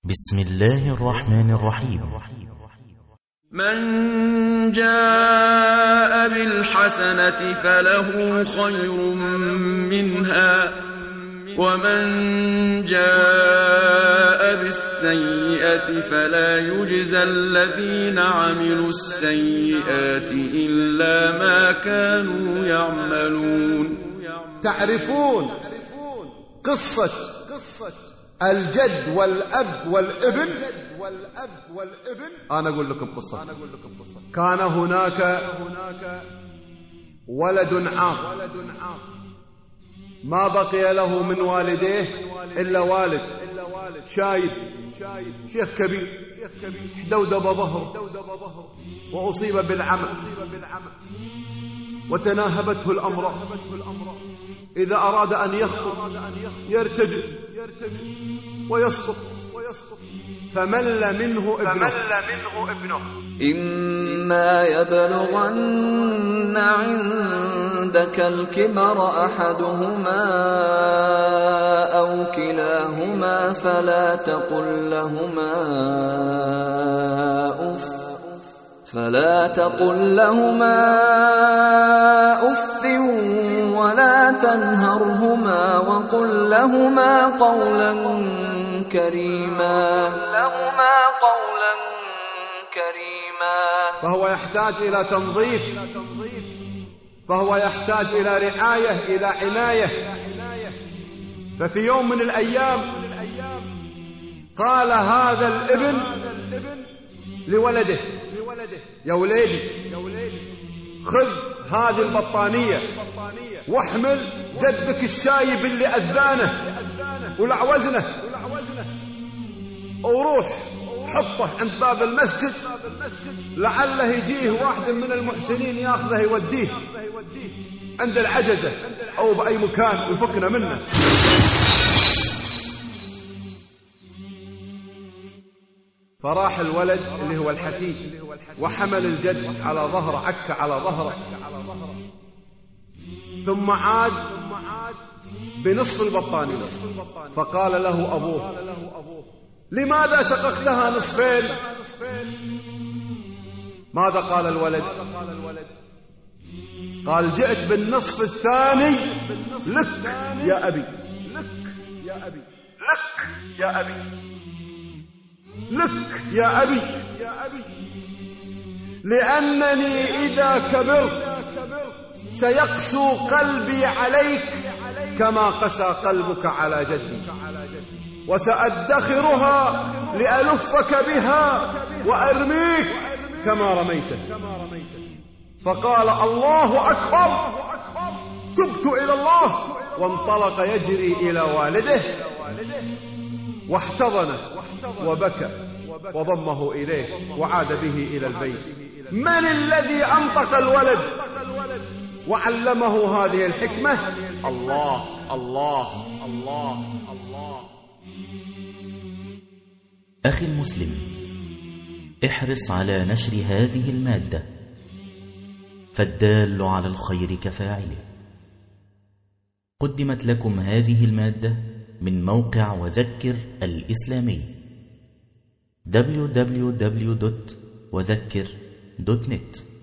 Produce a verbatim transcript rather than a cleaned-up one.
بسم الله الرحمن الرحيم. من جاء بالحسنة فله خير منها ومن جاء بالسيئة فلا يجزى الذين عملوا السيئات إلا ما كانوا يعملون. تعرفون قصة الجد والأب والابن؟ أنا أقول لكم قصة. كان هناك ولد عاق ما بقي له من والديه إلا والد شايب شيخ كبير دودب ظهره وأصيب بالعمى وتناهبته الأمراض. إذا أراد أن يخطب يرتجل ويسقط فمل منه ابنه. إما يبلغن عندك الكبر أحدهما أو كلاهما فلا تقل لهما أف فلا تقل لهما أف ولا تنهرهما وقل لهما قولا كريما لهما قولا كريما فهو يحتاج إلى تنظيف، فهو يحتاج إلى رعاية، إلى عناية. ففي يوم من الأيام قال هذا الابن لولده: يا وليدي خذ هذه البطانية واحمل جدك الشايب اللي أذانه ولعوزنه وروح حطه عند باب المسجد لعله يجيه واحد من المحسنين ياخذه يوديه عند العجزة أو بأي مكان ويفكنا منه. فراح الولد اللي هو الحفيد وحمل الجد على ظهره، عك على ظهره، ثم عاد بنصف البطانية. فقال له أبوه: لماذا شققتها نصفين؟ ماذا قال الولد؟ قال: جئت بالنصف الثاني لك يا أبي، لك يا أبي، لك يا أبي، لك يا أبي، لأنني إذا كبرت سيقسو قلبي عليك كما قسى قلبك على جدي، وسأدخرها لألفك بها وأرميك كما رميته. فقال: الله أكبر، تبت إلى الله. وانطلق يجري إلى والده واحتضنه وبكى وضمه إليه وعاد به إلى البيت. من الذي أنطق الولد وعلمه هذه الحكمة؟ الله الله الله الله. أخي المسلم، احرص على نشر هذه المادة، فالدال على الخير كفاعله. قدمت لكم هذه المادة من موقع وذكر الإسلامي دبليو دبليو دبليو دوت وذكر دوت نت.